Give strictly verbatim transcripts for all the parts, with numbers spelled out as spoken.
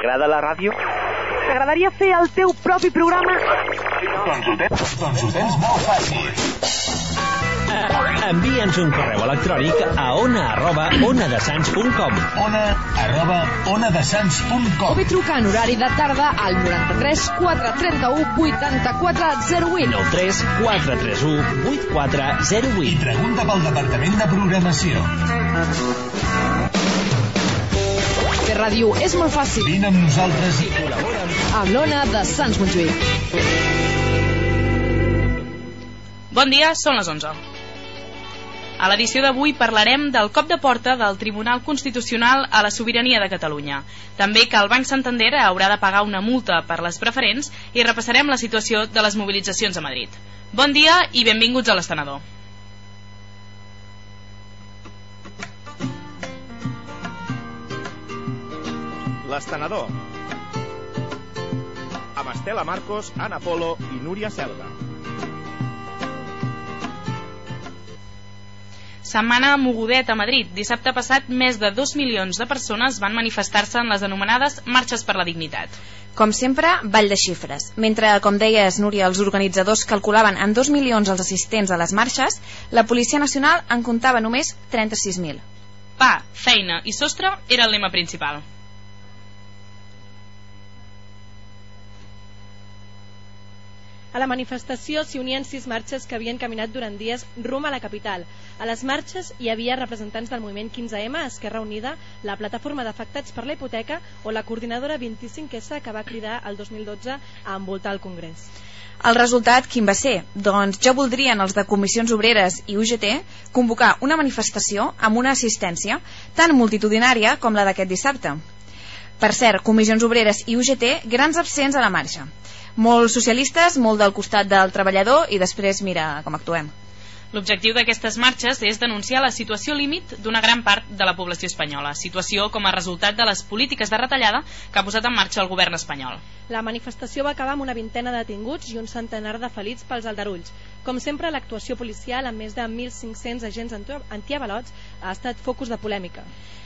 T'agrada la ràdio? T'agradaria fer el teu propi programa? Doncs ho tens, doncs ho tens molt fàcil. Envia'ns un correu electrònic a ona arroba onadesans punt com ona arroba onadesans punt com o bé truca en horari de tarda al noranta-tres quatre trenta-u vuitanta-quatre zero vuit nou tres quatre tres u vuit quatre zero vuit i pregunta pel departament de programació. Fer ràdio és molt fàcil. Vine amb nosaltres i col·labora amb l'Ona de Sants Montjuïc. Bon dia, són les onze. A l'edició d'avui parlarem del cop de porta del Tribunal Constitucional a la sobirania de Catalunya. També que el Banc Santander haurà de pagar una multa per les preferents i repassarem la situació de les mobilitzacions a Madrid. Bon dia i benvinguts a l'Estenedor. L'Estenedor, amb Estela Marcos, Ana Polo i Núria Selva. Setmana mogudet a Madrid. Dissabte passat, més de dos milions de persones van manifestar-se en les anomenades Marxes per la Dignitat. Com sempre, ball de xifres. Mentre, com deies, Núria, els organitzadors calculaven en dos milions els assistents a les marxes, la Policia Nacional en comptava només trenta-sis mil. Pa, feina i sostre era el lema principal. A la manifestació s'hi unien sis marxes que havien caminat durant dies rumb a la capital. A les marxes hi havia representants del moviment quinze ema, Esquerra Unida, la Plataforma d'Afectats per la Hipoteca o la Coordinadora vint-i-cinc essa, que va cridar el dos mil dotze a envoltar el Congrés. El resultat, quin va ser? Doncs ja voldrien els de Comissions Obreres i U G T convocar una manifestació amb una assistència tan multitudinària com la d'aquest dissabte. Per cert, Comissions Obreres i U G T, grans absents a la marxa. Molts socialistes, molt del costat del treballador i després mira com actuem. L'objectiu d'aquestes marxes és denunciar la situació límit d'una gran part de la població espanyola, situació com a resultat de les polítiques de retallada que ha posat en marxa el govern espanyol. La manifestació va acabar amb una vintena de detinguts i un centenar de ferits pels aldarulls. Com sempre, l'actuació policial amb més de mil cinc-cents agents antiavalots ha estat focus de polèmica.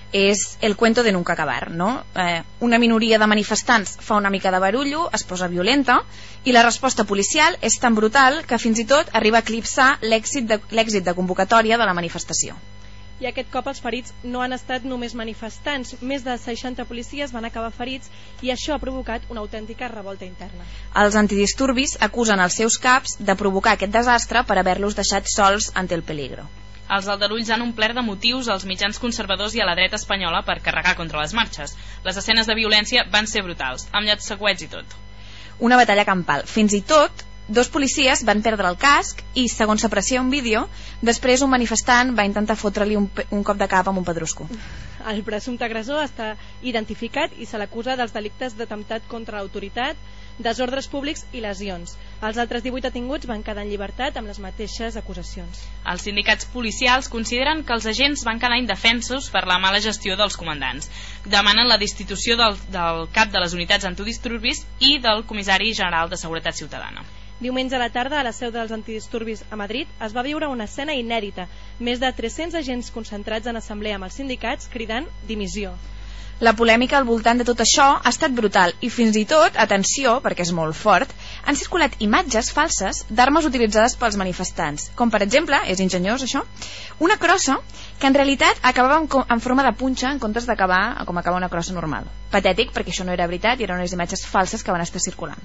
És el cuento de nunca acabar, no? Eh, una minoria de manifestants fa una mica de barullo, es posa violenta, i la resposta policial és tan brutal que fins i tot arriba a eclipsar l'èxit de, l'èxit de convocatòria de la manifestació. I aquest cop els ferits no han estat només manifestants, més de seixanta policies van acabar ferits i això ha provocat una autèntica revolta interna. Els antidisturbis acusen els seus caps de provocar aquest desastre per haver-los deixat sols ante el peligro. Els aldarulls han omplert de motius als mitjans conservadors i a la dreta espanyola per carregar contra les marxes. Les escenes de violència van ser brutals, amb llançacoets i tot. Una batalla campal. Fins i tot, dos policies van perdre el casc i, segons s'aprecia un vídeo, després un manifestant va intentar fotre-li un, un cop de cap amb un pedrusco. El presumpte agressor està identificat i se l'acusa dels delictes d'atemptat contra l'autoritat, desordres públics i lesions. Els altres divuit detinguts van quedar en llibertat amb les mateixes acusacions. Els sindicats policials consideren que els agents van quedar indefensos per la mala gestió dels comandants. Demanen la destitució del, del cap de les unitats antidisturbis i del comissari general de Seguretat Ciutadana. Diumenge a la tarda, a la seu dels antidisturbis a Madrid, es va viure una escena inèdita. Més de tres-cents agents concentrats en assemblea amb els sindicats cridant dimissió. La polèmica al voltant de tot això ha estat brutal i fins i tot, atenció, perquè és molt fort, han circulat imatges falses d'armes utilitzades pels manifestants, com per exemple, és enginyós això, una crossa que en realitat acabava en, en forma de punxa en comptes d'acabar com acaba una crossa normal. Patètic, perquè això no era veritat i eren unes imatges falses que van estar circulant.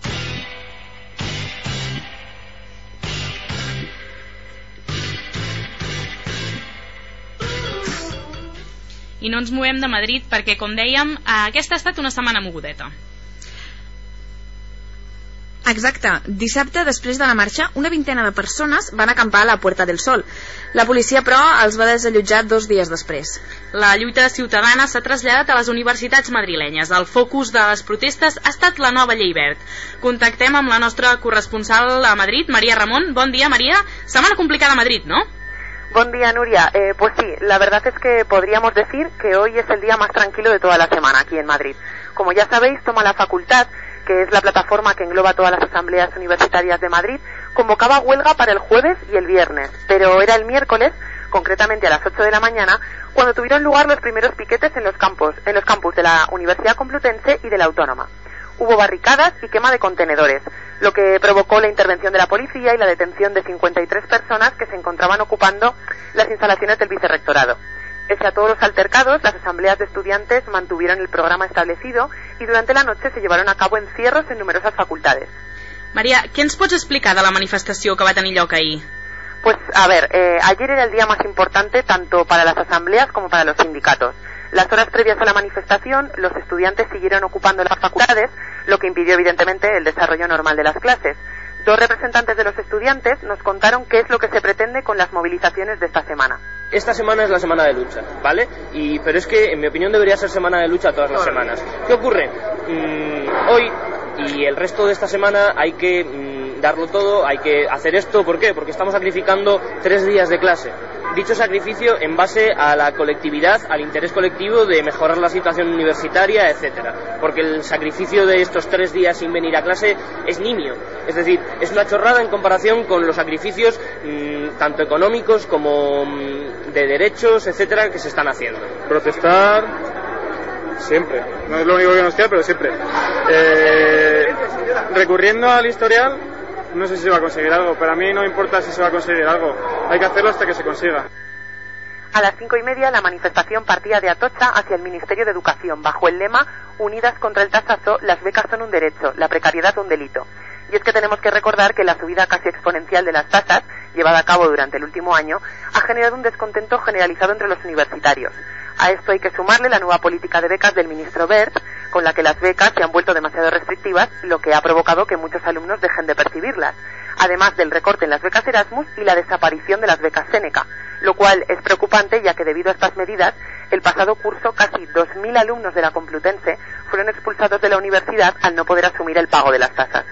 I no ens movem de Madrid perquè, com dèiem, aquesta ha estat una setmana mogudeta. Exacte. Dissabte, després de la marxa, una vintena de persones van acampar a la Puerta del Sol. La policia, però, els va desallotjar dos dies després. La lluita ciutadana s'ha traslladat a les universitats madrilenyes. El focus de les protestes ha estat la nova llei verd. Contactem amb la nostra corresponsal a Madrid, María Ramón. Bon dia, María. Setmana complicada a Madrid, ¿no? Buen día, Nuria. Eh, pues sí, la verdad es que podríamos decir que hoy es el día más tranquilo de toda la semana aquí en Madrid. Como ya sabéis, toma la facultad, que es la plataforma que engloba todas las asambleas universitarias de Madrid, convocaba huelga para el jueves y el viernes, pero era el miércoles concretamente a las ocho de la mañana, cuando tuvieron lugar los primeros piquetes en los campos, en los campus de la Universidad Complutense y de la Autónoma. Hubo barricadas y quema de contenedores, lo que provocó la intervención de la policía y la detención de cincuenta y tres personas que se encontraban ocupando las instalaciones del vicerrectorado. Pese a todos los altercados, las asambleas de estudiantes mantuvieron el programa establecido y durante la noche se llevaron a cabo encierros en numerosas facultades. Maria, què ens pots explicar de la manifestació que va tenir lloc ahir? Pues, a ver, eh, ayer era el día más importante tanto para las asambleas como para los sindicatos. Las horas previas a la manifestación, los estudiantes siguieron ocupando las facultades, lo que impidió evidentemente el desarrollo normal de las clases. Dos representantes de los estudiantes nos contaron qué es lo que se pretende con las movilizaciones de esta semana. Esta semana es la semana de lucha, ¿vale? Y, pero es que, en mi opinión, debería ser semana de lucha todas las semanas. ¿Qué ocurre? Mm, hoy y el resto de esta semana hay que mm, darlo todo, hay que hacer esto. ¿Por qué? Porque estamos sacrificando tres días de clase. Dicho sacrificio en base a la colectividad, al interés colectivo de mejorar la situación universitaria, etcétera. Porque el sacrificio de estos tres días sin venir a clase es nimio. Es decir, es una chorrada en comparación con los sacrificios mmm, tanto económicos como mmm, de derechos, etcétera, que se están haciendo. Protestar siempre. No es lo único que nos queda, pero siempre. Eh, recurriendo al historial, no sé si se va a conseguir algo, pero a mí no me importa si se va a conseguir algo. Hay que hacerlo hasta que se consiga. A las cinco y media la manifestación partía de Atocha hacia el Ministerio de Educación bajo el lema Unidas contra el tasazo, las becas son un derecho, la precariedad un delito. Y es que tenemos que recordar que la subida casi exponencial de las tasas, llevada a cabo durante el último año, ha generado un descontento generalizado entre los universitarios. A esto hay que sumarle la nueva política de becas del ministro Wert, con la que las becas se han vuelto demasiado restrictivas, lo que ha provocado que muchos alumnos dejen de percibirlas, además del recorte en las becas Erasmus y la desaparición de las becas Seneca, lo cual es preocupante ya que debido a estas medidas, el pasado curso casi dos mil alumnos de la Complutense fueron expulsados de la universidad al no poder asumir el pago de las tasas.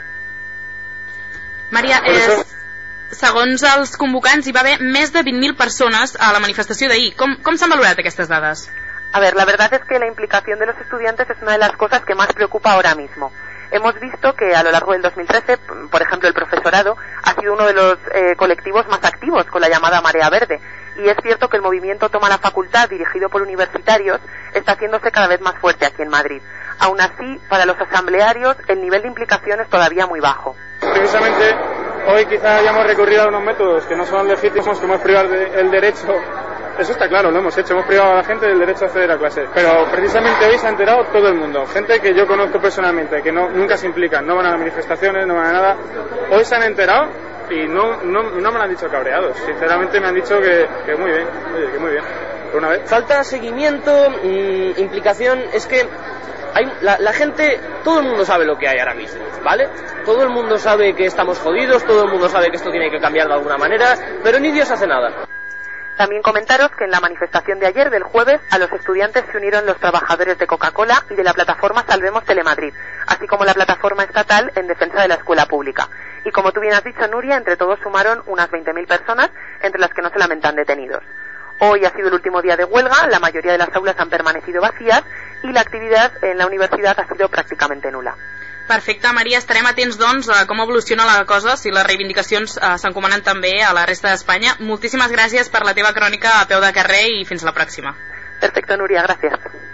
Maria, eh, segons els convocants hi va haver més de vint mil persones a la manifestació d'ahir. Com, com s'han valorat aquestes dades? A ver, la verdad es que la implicación de los estudiantes es una de las cosas que más preocupa ahora mismo. Hemos visto que a lo largo del dos mil trece, por ejemplo, el profesorado ha sido uno de los eh, colectivos más activos con la llamada Marea Verde. Y es cierto que el movimiento Toma la Facultad, dirigido por universitarios, está haciéndose cada vez más fuerte aquí en Madrid. Aún así, para los asamblearios, el nivel de implicación es todavía muy bajo. Precisamente, hoy quizá hayamos recurrido a unos métodos que no son legítimos, como es privar de, el derecho. Eso está claro, lo hemos hecho, hemos privado a la gente del derecho a acceder a clases. Pero precisamente hoy se ha enterado todo el mundo, gente que yo conozco personalmente, que no, nunca se implican, no van a manifestaciones, no van a nada. Hoy se han enterado y no, no, no me lo han dicho cabreados, sinceramente me han dicho que, que muy bien, oye, que muy bien. Por una vez. Falta seguimiento, mmm, implicación, es que hay, la, la gente, todo el mundo sabe lo que hay ahora mismo, ¿vale? Todo el mundo sabe que estamos jodidos, todo el mundo sabe que esto tiene que cambiar de alguna manera, pero ni Dios hace nada. También comentaros que en la manifestación de ayer, del jueves, a los estudiantes se unieron los trabajadores de Coca-Cola y de la plataforma Salvemos Telemadrid, así como la plataforma estatal en defensa de la escuela pública. Y como tú bien has dicho, Nuria, entre todos sumaron unas veinte mil personas, entre las que no se lamentan detenidos. Hoy ha sido el último día de huelga, la mayoría de las aulas han permanecido vacías y la actividad en la universidad ha sido prácticamente nula. Perfecte, Maria, estarem atents doncs a com evoluciona la cosa, si les reivindicacions eh, s'encomanen també a la resta d'Espanya. Moltíssimes gràcies per la teva crònica a peu de carrer i fins la pròxima. Perfecto, Nuria, gracias.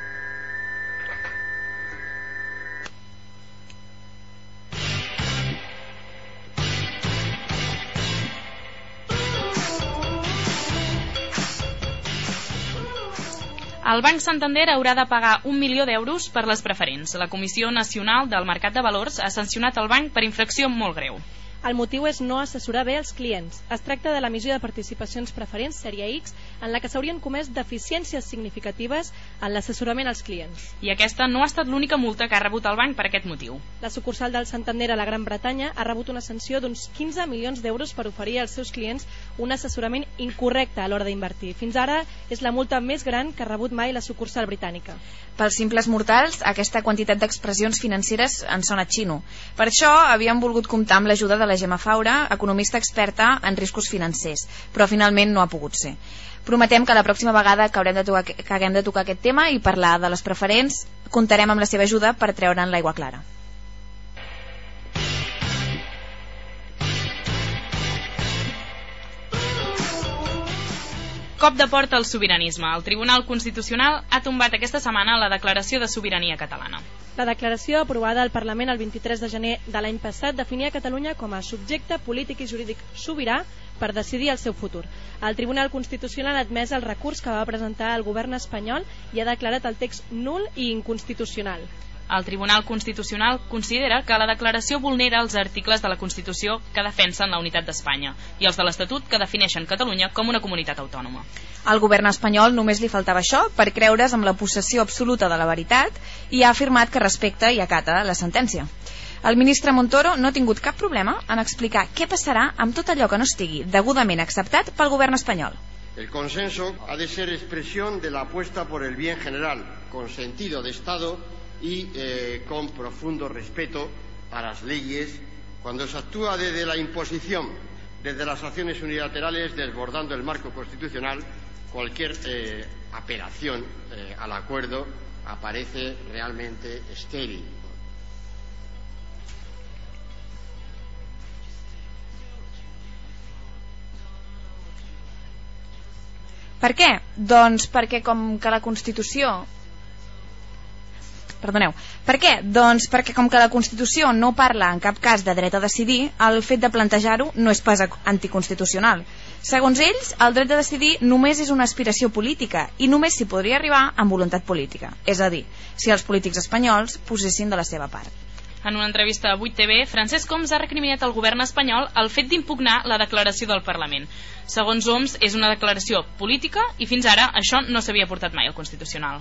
El Banc Santander haurà de pagar un milió d'euros per les preferents. La Comissió Nacional del Mercat de Valors ha sancionat el banc per infracció molt greu. El motiu és no assessorar bé els clients. Es tracta de l'emissió de participacions preferents, sèrie X, en la que s'haurien comès deficiències significatives en l'assessorament als clients. I aquesta no ha estat l'única multa que ha rebut el banc per aquest motiu. La sucursal del Santander a la Gran Bretanya ha rebut una sanció d'uns quinze milions d'euros per oferir als seus clients un assessorament incorrecte a l'hora d'invertir. Fins ara és la multa més gran que ha rebut mai la sucursal britànica. Pels simples mortals, aquesta quantitat d'expressions financeres en sona xino. Per això havíem volgut comptar amb l'ajuda de la Gemma Faura, economista experta en riscos financers, però finalment no ha pogut ser. Prometem que la pròxima vegada que haurem de tocar, que haguem de tocar aquest tema i parlar de les preferents, comptarem amb la seva ajuda per treure'n l'aigua clara. Cop de porta al sobiranisme. El Tribunal Constitucional ha tombat aquesta setmana la Declaració de Sobirania Catalana. La declaració aprovada al Parlament el vint-i-tres de gener de l'any passat definia Catalunya com a subjecte polític i jurídic sobirà per decidir el seu futur. El Tribunal Constitucional ha admès el recurs que va presentar el govern espanyol i ha declarat el text nul i inconstitucional. El Tribunal Constitucional considera que la declaració vulnera els articles de la Constitució que defensen la unitat d'Espanya i els de l'Estatut que defineixen Catalunya com una comunitat autònoma. Al govern espanyol només li faltava això per creure's amb la possessió absoluta de la veritat i ha afirmat que respecta i acata la sentència. El ministre Montoro no ha tingut cap problema en explicar què passarà amb tot allò que no estigui degudament acceptat pel govern espanyol. El consenso ha de ser expresión de la apuesta por el bien general, con sentido de Estado y eh, con profundo respeto a las leyes cuando se actúa desde la imposición, desde las acciones unilaterales desbordando el marco constitucional. Cualquier eh, apelación eh, al acuerdo aparece realmente estéril. Per què? Doncs perquè com que la Constitució Perdoneu. Per què? Doncs perquè com que la Constitució no parla en cap cas de dret a decidir, el fet de plantejar-ho no és pas anticonstitucional. Segons ells, el dret a decidir només és una aspiració política i només s'hi podria arribar amb voluntat política. És a dir, si els polítics espanyols posessin de la seva part. En una entrevista a vuit T V, Francesc Homs ha recriminat al govern espanyol el fet d'impugnar la declaració del Parlament. Segons Homs, és una declaració política i fins ara això no s'havia portat mai al Constitucional.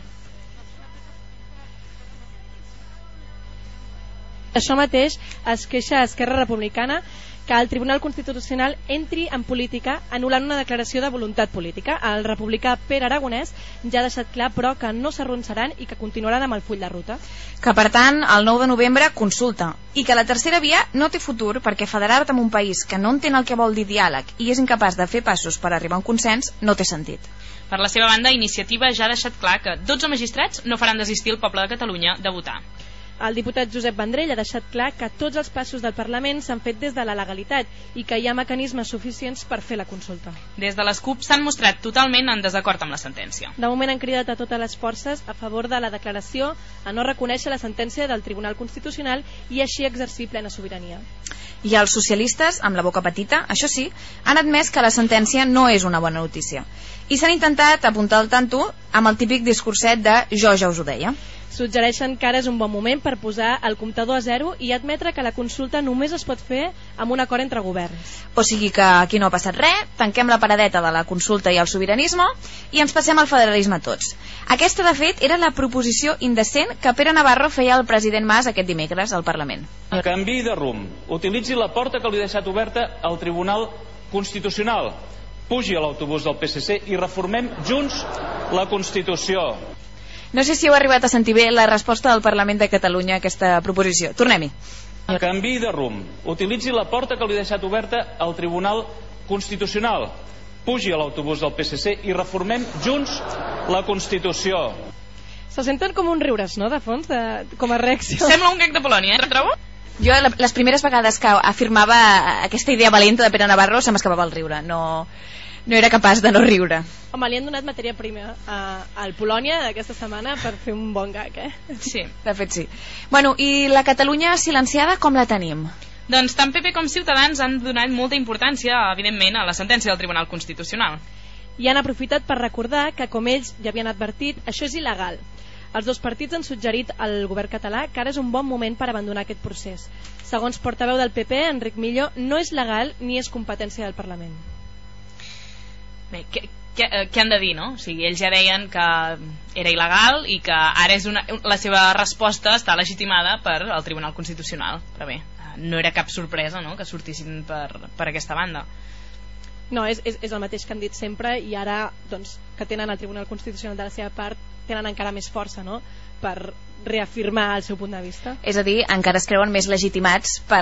Això mateix es queixa Esquerra Republicana que el Tribunal Constitucional entri en política anul·lant una declaració de voluntat política. El republicà Pere Aragonès ja ha deixat clar, però, que no s'arronsaran i que continuaran amb el full de ruta. Que, per tant, el nou de novembre consulta. I que la tercera via no té futur perquè federar-te amb un país que no entén el que vol dir diàleg i és incapaç de fer passos per arribar a un consens no té sentit. Per la seva banda, Iniciativa ja ha deixat clar que dotze magistrats no faran desistir el poble de Catalunya de votar. El diputat Josep Vendrell ha deixat clar que tots els passos del Parlament s'han fet des de la legalitat i que hi ha mecanismes suficients per fer la consulta. Des de les CUP s'han mostrat totalment en desacord amb la sentència. De moment han cridat a totes les forces a favor de la declaració a no reconèixer la sentència del Tribunal Constitucional i així exercir plena sobirania. I els socialistes, amb la boca petita, això sí, han admès que la sentència no és una bona notícia. I s'han intentat apuntar al tanto amb el típic discurset de jo ja us ho deia. Suggereixen que ara és un bon moment per posar el comptador a zero i admetre que la consulta només es pot fer amb un acord entre governs. O sigui que aquí no ha passat res, tanquem la paradeta de la consulta i el sobiranisme i ens passem al federalisme tots. Aquesta, de fet, era la proposició indecent que Pere Navarro feia al president Mas aquest dimecres al Parlament. Canviï de rumb, utilitzi la porta que li ha deixat oberta al Tribunal Constitucional, pugi a l'autobús del P S C i reformem junts la Constitució. No sé si heu arribat a sentir bé la resposta del Parlament de Catalunya a aquesta proposició. Tornem-hi. Canviï de rumb, utilitzi la porta que li ha deixat oberta al Tribunal Constitucional, pugi a l'autobús del P S C i reformem junts la Constitució. Se senten com uns riures, no?, de fons, de, com a reacció. Sembla un gag de Polònia, eh? Trobo? Jo, les primeres vegades que afirmava aquesta idea valenta de Pere Navarro, se m'escapava el riure. No, no era capaç de no riure. Home, li han donat matèria prima a, al Polònia d'aquesta setmana per fer un bon gag, eh? Sí. De fet, sí. Bueno, i la Catalunya silenciada com la tenim? Doncs tant P P com Ciutadans han donat molta importància, evidentment, a la sentència del Tribunal Constitucional. I han aprofitat per recordar que, com ells ja havien advertit, això és il·legal. Els dos partits han suggerit al govern català que ara és un bon moment per abandonar aquest procés. Segons portaveu del P P, Enric Millo, no és legal ni és competència del Parlament. Bé, què, què, què han de dir, no? O sigui, ells ja deien que era il·legal i que ara és una, la seva resposta està legitimada per al Tribunal Constitucional. Però bé, no era cap sorpresa, no?, que sortissin per, per aquesta banda. No, és, és, és el mateix que han dit sempre i ara, doncs, que tenen el Tribunal Constitucional de la seva part, tenen encara més força, no?, per reafirmar el seu punt de vista. És a dir, encara es creuen més legitimats per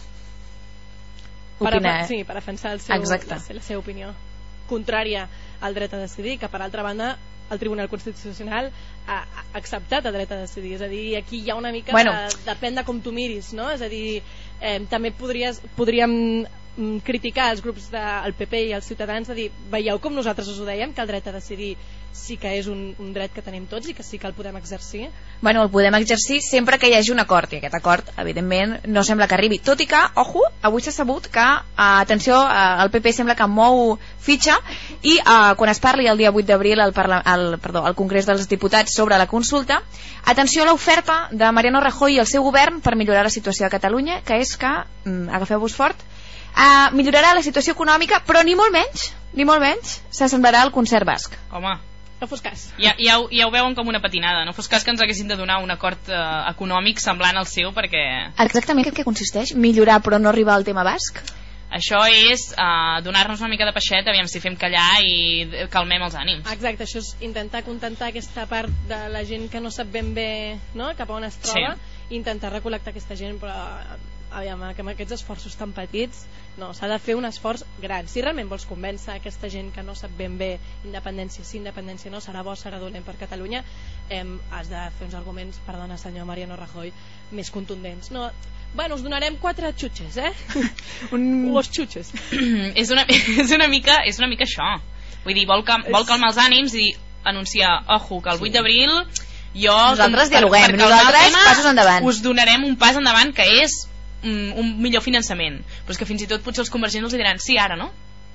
opinar. Per, sí, per defensar el seu, la, la seva opinió contrària al dret a decidir, que per altra banda el Tribunal Constitucional ha acceptat el dret a decidir. És a dir, aquí hi ha una mica, bueno, de, depèn de com tu miris, no? És a dir, eh, també podries, podríem mm, criticar els grups del P P i els ciutadans, de dir, veieu com nosaltres us ho dèiem, que el dret a decidir sí que és un, un dret que tenim tots i que sí que el podem exercir? Bueno, el podem exercir sempre que hi hagi un acord, i aquest acord, evidentment, no sembla que arribi. Tot i que, ojo, avui s'ha sabut que, eh, atenció, eh, el P P sembla que mou fitxa i eh, quan es parli el dia vuit d'abril al, al, perdó, al Congrés dels Diputats sobre la consulta, atenció a l'oferta de Mariano Rajoy i el seu govern per millorar la situació de Catalunya, que és que, mm, agafeu-vos fort, eh, millorarà la situació econòmica, però ni molt menys, ni molt menys, s'assemblarà al concert basc. Home, no fos cas. Ja, ja, ho, ja ho veuen com una patinada, no fos cas que ens haguessin de donar un acord eh, econòmic semblant al seu, perquè... Exactament què consisteix? Millorar però no arribar al tema basc? Això és uh, donar-nos una mica de peixet, aviam si fem callar i calmem els ànims. Exacte, això és intentar contentar aquesta part de la gent que no sap ben bé, no?, cap a on es troba, sí. Intentar recol·lectar aquesta gent, però aviam, amb aquests esforços tan petits, no, s'ha de fer un esforç gran. Si realment vols convèncer aquesta gent que no sap ben bé independència sí, independència no, serà bo, serà dolent per Catalunya, eh, has de fer uns arguments, perdona senyor Mariano Rajoy, més contundents. No, bueno, us donarem quatre xutxes, eh? Un... Los xutxes. és, una, és, una mica, és una mica això. Vull dir, vol, cal, vol calmar els ànims i anunciar, ojo, que el vuit d'abril jo... Nosaltres dialoguem, per, per nosaltres tema, passos endavant. Us donarem un pas endavant que és mm, un millor finançament. Però és que fins i tot potser els convergents els diran sí, ara, no?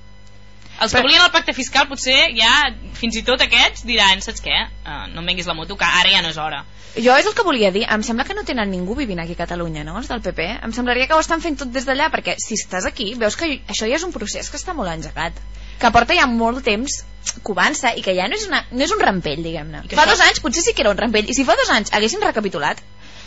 Els que volien el pacte fiscal potser ja, fins i tot aquests diran, saps què? Uh, no em venguis la moto, que ara ja no és hora. Jo és el que volia dir, em sembla que no tenen ningú vivint aquí a Catalunya, no?, els del P P. Em semblaria que ho estan fent tot des d'allà, perquè si estàs aquí, veus que això ja és un procés que està molt engegat, que porta ja molt temps que avança i que ja no és, una, no és un rampell, diguem-ne. Fa això... dos anys potser sí que era un rampell, i si fa dos anys haguessin recapitulat,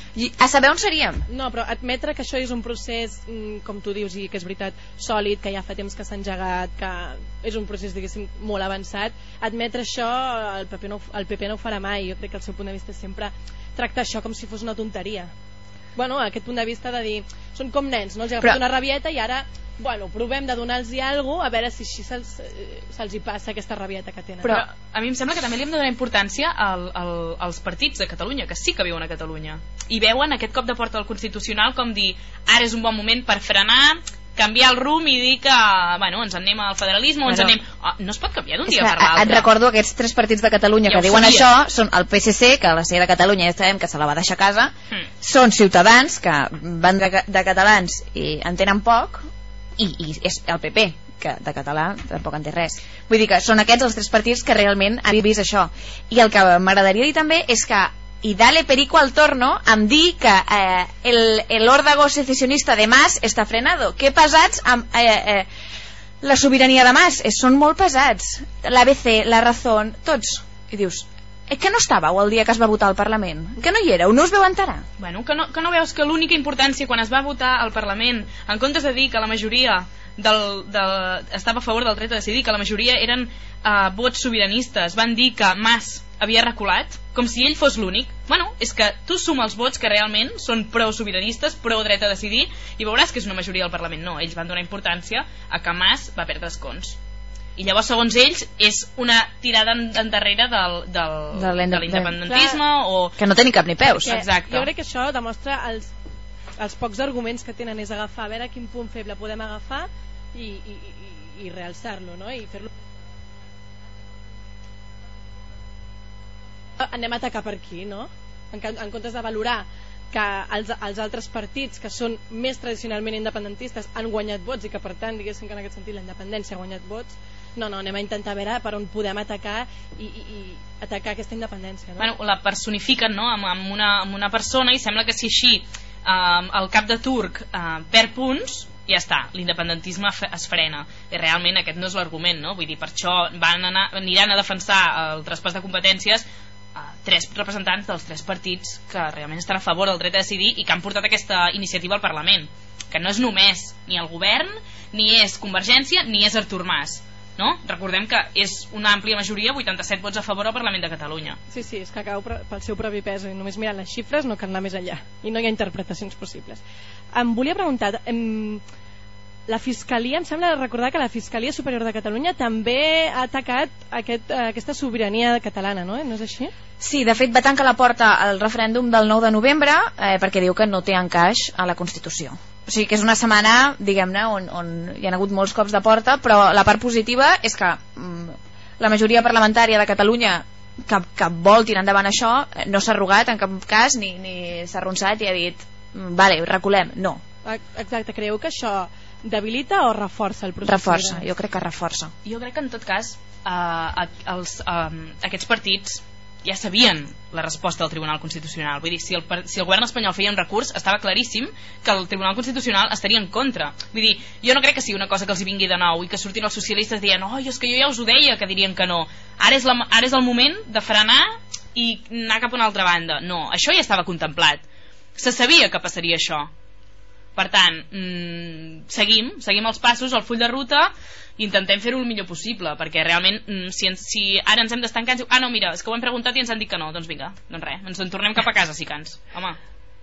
a saber on seríem. No, però admetre que això és un procés, com tu dius, i que és veritat, sòlid, que ja fa temps que s'ha engegat, que és un procés, diguéssim, molt avançat, admetre això el P P no, el P P no ho farà mai. Jo crec que el seu punt de vista és sempre tractar això com si fos una tonteria. Bueno, aquest punt de vista de dir, són com nens, no? Els ha agafat però... una rabieta i ara, bueno, provem de donar-los alguna cosa, a veure si així se'ls se hi passa aquesta rabieta que tenen. Però a mi em sembla que també li hem de donar importància al, al, als partits de Catalunya, que sí que viuen a Catalunya, i veuen aquest cop de porta al Constitucional com dir, ara és un bon moment per frenar, canviar el rumb i dir que, bueno, ens anem al federalisme, bueno, ens anem... Oh, no es pot canviar d'un dia per l'altre. Et recordo aquests tres partits de Catalunya ja que diuen sabia. Això, són el P S C, que la C de Catalunya ja sabem que se la va deixar a casa, hmm. són Ciutadans, que van de, de catalans i en tenen poc, i, i és el P P, que de català tampoc en té res. Vull dir que són aquests els tres partits que realment han vist això. I el que m'agradaria dir també és que, i dale perico al torno, em dir que eh, el, el órdago secesionista de Mas està frenado. Que pesats amb eh, eh, la sobirania de Mas, eh, són molt pesats. L'A B C, la Razón, tots. I dius, eh, que no estàveu el dia que es va votar al Parlament? Que no hi éreu? No us veu enterar? Bueno, que no, que no veus que l'única importància quan es va votar al Parlament, en comptes de dir que la majoria del, del, estava a favor del dret a decidir, que la majoria eren uh, vots sobiranistes, van dir que Mas havia reculat, com si ell fos l'únic. Bueno, és que tu suma els vots que realment són pro-sobiranistes, pro-dret a decidir, i veuràs que és una majoria del Parlament. No, ells van donar importància a que Mas va perdre escons. I llavors, segons ells, és una tirada endarrere del, del, de l'independentisme o... que no té ni cap ni peus. Exacte. Jo crec que això demostra els, els pocs arguments que tenen, és agafar, a veure quin punt feble podem agafar i, i, i, i realçar-lo, no? I fer-lo... anem a atacar per aquí, no? En, en comptes de valorar que els, els altres partits que són més tradicionalment independentistes han guanyat vots i que per tant, diguéssim que en aquest sentit la independència ha guanyat vots, no, no, anem a intentar veure per on podem atacar i, i, i atacar aquesta independència, no? Bueno, la personifiquen, no?, amb, amb, una, amb una persona, i sembla que si així eh, el cap de turc eh, perd punts, ja està, l'independentisme es frena, i realment aquest no és l'argument, no? Vull dir, per això van anar, aniran a defensar el traspàs de competències uh, tres representants dels tres partits que realment estan a favor del dret a decidir i que han portat aquesta iniciativa al Parlament, que no és només ni el govern, ni és Convergència, ni és Artur Mas, no? Recordem que és una àmplia majoria, vuitanta-set vots a favor al Parlament de Catalunya. Sí, sí, és que cau pel seu propi pes, i només mirant les xifres no cal anar més enllà, i no hi ha interpretacions possibles. Em volia preguntar, em... la Fiscalia, em sembla recordar que la Fiscalia Superior de Catalunya també ha atacat aquest, aquesta sobirania catalana, no? No és així? Sí, de fet va tancar la porta al referèndum del nou de novembre eh, perquè diu que no té encaix a la Constitució. O sigui que és una setmana, diguem-ne, on, on hi ha hagut molts cops de porta, però la part positiva és que mm, la majoria parlamentària de Catalunya que, que vol tirar endavant això no s'ha arrugat en cap cas ni, ni s'ha arronsat i ha dit vale, reculem, no. Exacte, creieu que això debilita o reforça el procés? Reforça, jo crec que reforça. Jo crec que en tot cas eh, els, eh, aquests partits ja sabien la resposta del Tribunal Constitucional. Vull dir, si el, si el govern espanyol feia un recurs, estava claríssim que el Tribunal Constitucional estaria en contra. Vull dir, jo no crec que sigui una cosa que els hi vingui de nou i que surtin els socialistes dient oh, és que jo ja us ho deia que dirien que no. Ara és, la, ara és el moment de frenar i anar cap a una altra banda. No, això ja estava contemplat. Se sabia que passaria això. Per tant, mmm, seguim, seguim els passos, el full de ruta, i intentem fer-ho el millor possible, perquè realment mmm, si, ens, si ara ens hem d'estancar ens diu, ah no, mira, és que ho hem preguntat i ens han dit que no, doncs vinga, doncs res, ens en tornem cap a casa si cans, home.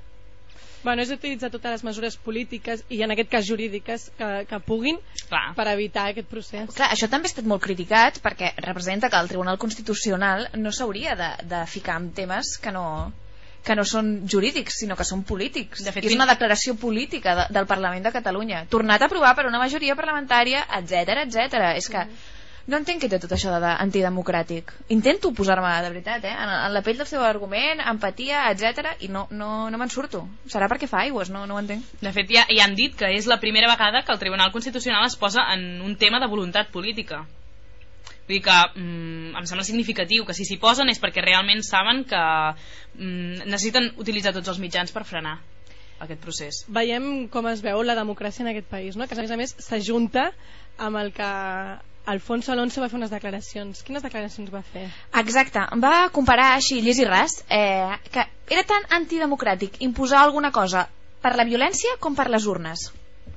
Bueno, és utilitzar totes les mesures polítiques i en aquest cas jurídiques que, que puguin Clar. per evitar aquest procés. Clar, això també ha estat molt criticat perquè representa que el Tribunal Constitucional no s'hauria de, de ficar en temes que no... que no són jurídics, sinó que són polítics. De fet, és una declaració política de, del Parlament de Catalunya, tornat a aprovar per una majoria parlamentària, etc etc. És que no entenc què té tot això d'antidemocràtic. Intento posar-me, de veritat, eh, en, en la pell del seu argument, empatia, etc, i no, no, no me'n surto. Serà perquè fa aigües, no, no ho entenc. De fet, ja, ja han dit que és la primera vegada que el Tribunal Constitucional es posa en un tema de voluntat política. Vull dir que mm, em sembla significatiu que si s'hi posen és perquè realment saben que mm, necessiten utilitzar tots els mitjans per frenar aquest procés. Veiem com es veu la democràcia en aquest país, no? Que a més a més s'ajunta amb el que Alfonso Alonso va fer unes declaracions. Quines declaracions va fer? Exacte, va comparar així llis i ras eh, que era tan antidemocràtic imposar alguna cosa per la violència com per les urnes.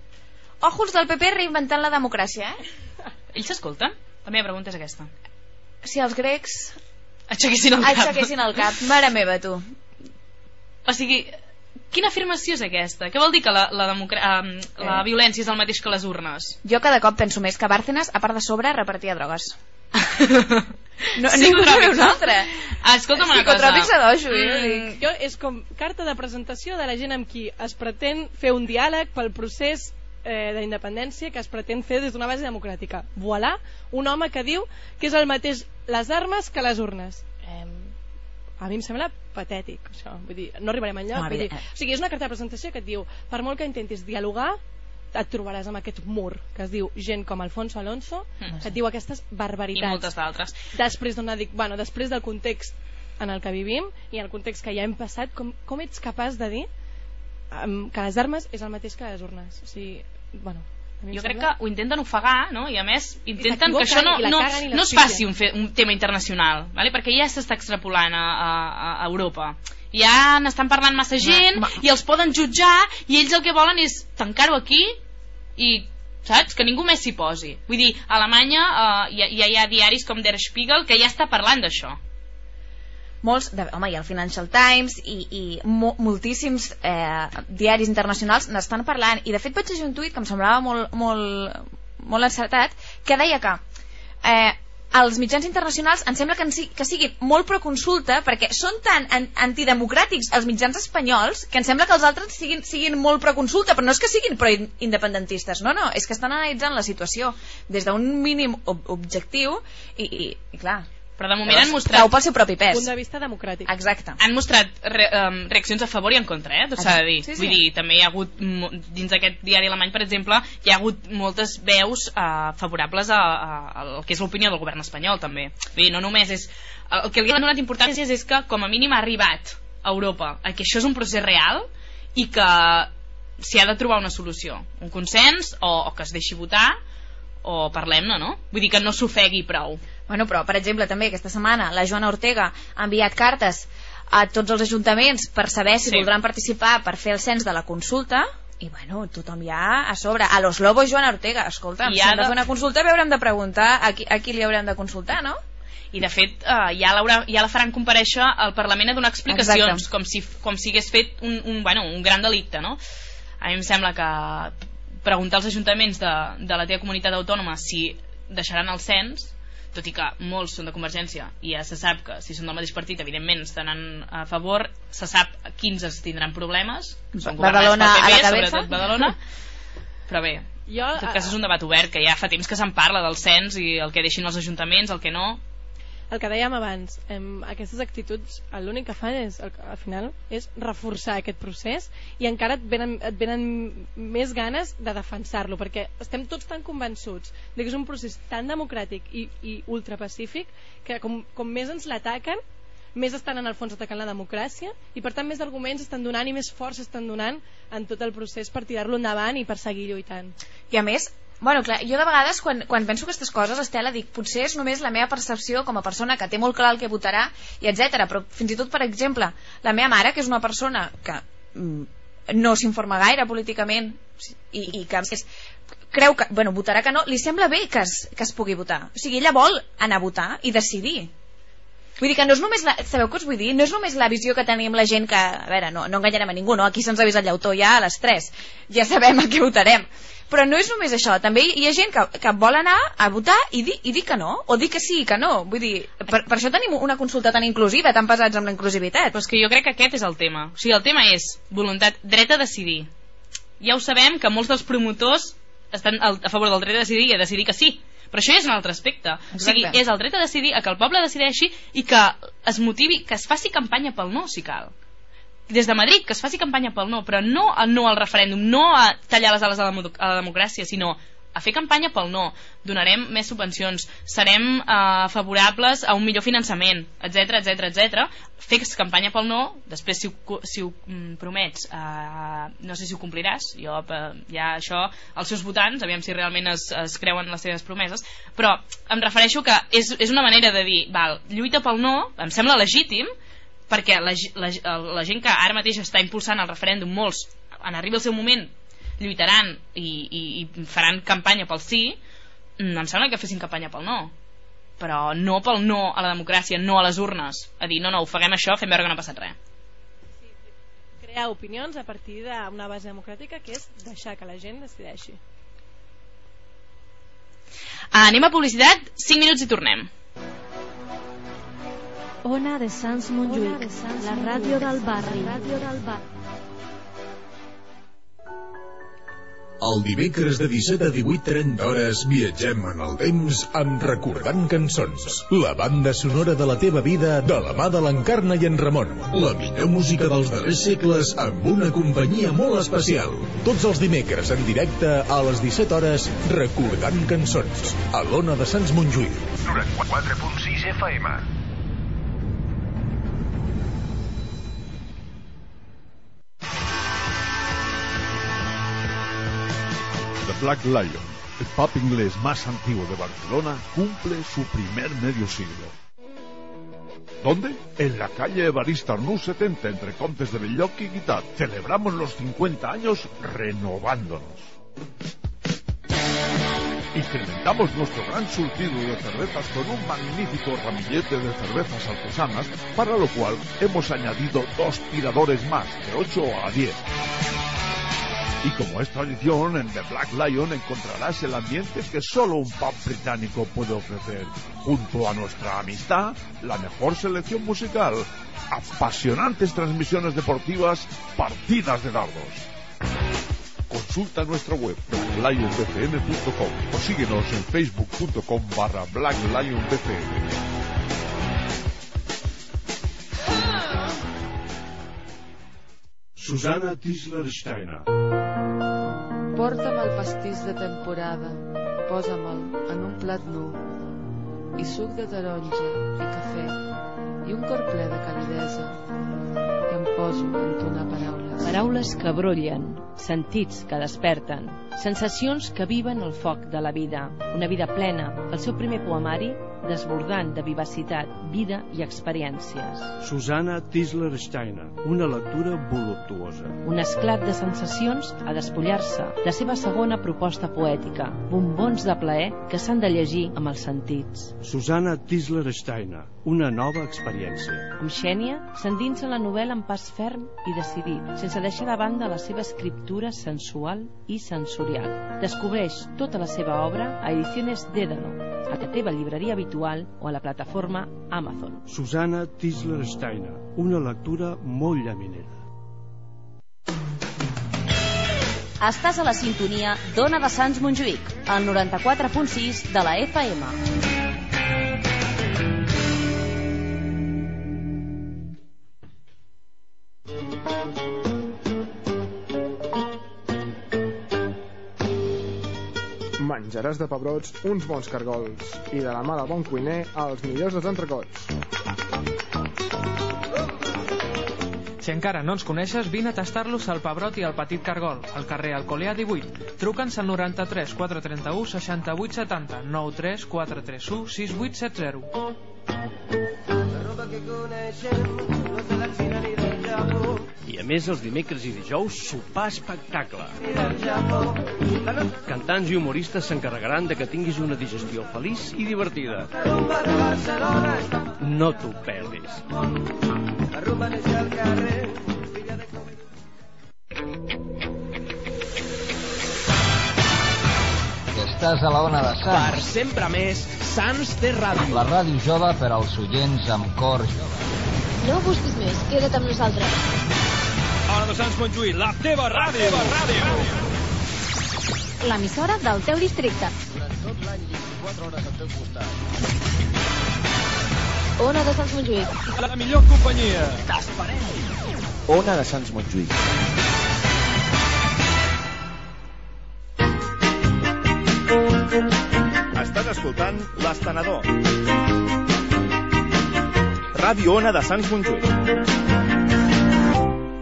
Ojos del P P reinventant la democràcia, eh? Ells s'escolten? La meva pregunta és aquesta. Si els grecs aixequessin el cap, aixequessin el cap. Mare meva, tu. O sigui, quina afirmació és aquesta? Què vol dir que la, la, eh, la eh. violència és el mateix que les urnes? Jo cada cop penso més que Bárcenas, a part de sobre, repartia drogues. No, sí, ningú sabe una altra. Escolta'm una cosa. Psicotròpics a dojo, mm. jo, jo és com carta de presentació de la gent amb qui es pretén fer un diàleg pel procés Eh, d'independència que es pretén fer des d'una base democràtica. Voilà, un home que diu que és el mateix les armes que les urnes. Eh, a mi em sembla patètic això. Vull dir, no arribarem enlloc. No, dir, o sigui, és una carta de presentació que et diu per molt que intentis dialogar et trobaràs amb aquest mur que es diu gent com Alfonso Alonso mm. que et diu aquestes barbaritats. I moltes d'altres. Després, bueno, després del context en el que vivim i en el context que ja hem passat, com, com ets capaç de dir que les armes és el mateix que les urnes? O sigui, bueno, jo crec que ho intenten ofegar, no? I a més intenten que això no, no, no es faci un, fe, un tema internacional, vale? Perquè ja s'està extrapolant a, a, a Europa, ja n'estan parlant massa gent ma, ma. i els poden jutjar i ells el que volen és tancar-ho aquí i saps? Que ningú més s'hi posi. Vull dir, a Alemanya eh, ja, ja hi ha diaris com Der Spiegel que ja està parlant d'això. Molts, de, home, hi ha el Financial Times i, i mo, moltíssims eh, diaris internacionals n'estan parlant, i de fet vaig llegir un tuit que em semblava molt, molt, molt encertat, que deia que eh, els mitjans internacionals em sembla que, en, que siguin molt pro-consulta perquè són tan an, antidemocràtics els mitjans espanyols que em sembla que els altres siguin, siguin molt pro-consulta, però no és que siguin pro-independentistes, no, no, és que estan analitzant la situació des d'un mínim ob objectiu i, i, i clar, però de moment han mostrat pel seu propi pes. Punt de vista democràtic. Exacte. Han mostrat re, um, reaccions a favor i en contra, eh? Tot s'ha de dir. Sí, sí. Vull dir, també hi ha hagut, dins d'aquest diari alemany, per exemple, hi ha hagut moltes veus uh, favorables a, a, a, al que és l'opinió del govern espanyol, també. Vull dir, no només és... El que li ha donat importància és que, com a mínim, ha arribat a Europa a que això és un procés real i que s'hi ha de trobar una solució. Un consens, o, o que es deixi votar, o parlem-ne, no? Vull dir que no s'ofegui prou. Bueno, però, per exemple, també aquesta setmana la Joana Ortega ha enviat cartes a tots els ajuntaments per saber si sí. voldran participar per fer el cens de la consulta i, bueno, tothom ja a sobre. A los lobos, Joana Ortega, escolta'm, si hem de fer una consulta haurem de preguntar a qui, a qui li haurem de consultar, no? I, de fet, uh, ja, ja la faran comparèixer al Parlament a donar explicacions, com si, com si hagués fet un, un, bueno, un gran delicte, no? A mi em sembla que preguntar als ajuntaments de, de la teva comunitat autònoma si deixaran el cens, tot i que molts són de Convergència i ja se sap que si són del mateix partit evidentment estaran a favor, se sap quinze tindran problemes, són Badalona governats pel P P, a la cabeza. sobretot Badalona, però bé, Jo, en tot cas és un debat obert, que ja fa temps que se'n parla del cens i el que deixin els ajuntaments, el que no. el que dèiem abans, em, aquestes actituds l'únic que fan és, al, al final és reforçar aquest procés i encara et venen, et venen més ganes de defensar-lo, perquè estem tots tan convençuts de que és un procés tan democràtic i, i ultrapacífic que com, com més ens l'ataquen, més estan en el fons atacant la democràcia i per tant més arguments estan donant i més força estan donant en tot el procés per tirar-lo endavant i per seguir lluitant. I a més, bueno, clar, jo de vegades quan, quan penso aquestes coses, Estela, dic, potser és només la meva percepció com a persona que té molt clar el que votarà i etcètera. Però fins i tot, per exemple, la meva mare, que és una persona que mm, no s'informa gaire políticament i, i que és, creu que, bueno, votarà que no, li sembla bé que es, que es pugui votar. O sigui, ella vol anar a votar i decidir. Vull dir que no és només la, sabeu què us vull dir? No és només la visió que tenim la gent que, a veure, no, no enganyarem a ningú, no? Aquí se'ns ha vist el llautó ja a les tres, ja sabem a què votarem. Però no és només això, també hi ha gent que, que vol anar a votar i dir, i dir que no, o dir que sí i que no. Vull dir, per, per això tenim una consulta tan inclusiva, tan pesats amb la inclusivitat. Però és que jo crec que aquest és el tema. O sigui, el tema és voluntat, dret a decidir. Ja ho sabem que molts dels promotors estan a favor del dret a decidir i a decidir que sí. Però això és un altre aspecte. Exacte. O sigui, és el dret a decidir, a que el poble decideixi i que es motivi, que es faci campanya pel no, si cal. Des de Madrid, que es faci campanya pel no, però no al no al referèndum, no a tallar les ales a la, a la democràcia, sinó a fer campanya pel no. Donarem més subvencions, serem eh, favorables a un millor finançament, etc etc etc. Fes campanya pel no, després si ho, si ho mm, promets, eh, no sé si ho compliràs, jo eh, ja això, els seus votants, aviam si realment es, es creuen les seves promeses, però em refereixo que és, és una manera de dir, val, lluita pel no, em sembla legítim, perquè la, la, la gent que ara mateix està impulsant el referèndum, molts, en arriba el seu moment, lluitaran i, i, i faran campanya pel sí, em sembla que fessin campanya pel no, però no pel no a la democràcia, no a les urnes, a dir, no, no, ho faguem això, fem veure que no ha passat res. Sí, crear opinions a partir d'una base democràtica que és deixar que la gent decideixi. Anem a publicitat, cinc minuts i tornem. Ona de Sants Montjuïc, la ràdio del barri. El dimecres de disset a divuit trenta hores viatgem en el temps amb Recordant Cançons, la banda sonora de la teva vida de la mà de l'Encarna i en Ramon. La millor música dels darrers segles amb una companyia molt especial. Tots els dimecres en directe a les disset hores Recordant Cançons, a l'Ona de Sants Montjuïc. noranta-quatre punt sis F M. The Black Lion, el pub inglés más antiguo de Barcelona, cumple su primer medio siglo. ¿Dónde? En la calle Evarista Arnús setenta, entre Contes de Belloc y Guitat. Celebramos los cincuenta años renovándonos. Incrementamos nuestro gran surtido de cervezas con un magnífico ramillete de cervezas artesanas, para lo cual hemos añadido dos tiradores más, de ocho a diez. Y como es tradición, en The Black Lion encontrarás el ambiente que solo un pub británico puede ofrecer. Junto a nuestra amistad, la mejor selección musical, apasionantes transmisiones deportivas, partidas de dardos. Consulta nuestra web black lion b c n punto com o síguenos en facebook punto com barra black lion b c n. Susana Tisler-Steiner. Porta'm el pastís de temporada, posa-me'l en un plat nu, i suc de taronja i cafè, i un cor ple de calidesa, i em poso a entonar paraules. Paraules que brollen, sentits que desperten, sensacions que viven el foc de la vida, una vida plena, el seu primer poemari desbordant de vivacitat, vida i experiències. Susana Tisler-Steiner, una lectura voluptuosa. Un esclat de sensacions a despullar-se, la seva segona proposta poètica, bombons de plaer que s'han de llegir amb els sentits. Susana Tisler-Steiner, una nova experiència. Amb Xènia s'endinsa la novel·la amb pas ferm i decidit, sense deixar de banda la seva escriptura sensual i sensorial. Descobreix tota la seva obra a Ediciones Dédalo, a la teva llibreria habitual o a la plataforma Amazon. Susana Tisler-Steiner, una lectura molt llaminera. Estàs a la sintonia d'Ona de Sants Montjuïc, al noranta-quatre punt sis de la F M. Menjaràs de pebrots uns bons cargols i de la mà del bon cuiner els millors dels entrecots. Si encara no ens coneixes, vine a tastar-los al Pebrot i al Petit Cargol, al carrer Alcolea divuit. Truca'ns al noranta-tres quatre trenta-u seixanta-vuit setanta, nou tres quatre tres u sis vuit set zero. I a més, els dimecres i dijous, sopar espectacle. Cantants i humoristes s'encarregaran de que tinguis una digestió feliç i divertida. No t'ho perdis. Estàs a la Ona de Sants. Per sempre més, Sants té ràdio. La ràdio jove per als oients amb cor jove. No busquis més, queda't amb nosaltres. Ona de Sants Montjuïc, la teva ràdio. La teva ràdio. L'emissora del teu districte. Durant tot l'any, vint-i-quatre hores al teu costat. Ona de Sants Montjuïc. La millor companyia. T'esperem. Ona de Sants Montjuïc. Estàs escoltant L'Estenedor. Ràdio Ona de Sants Montjuïc.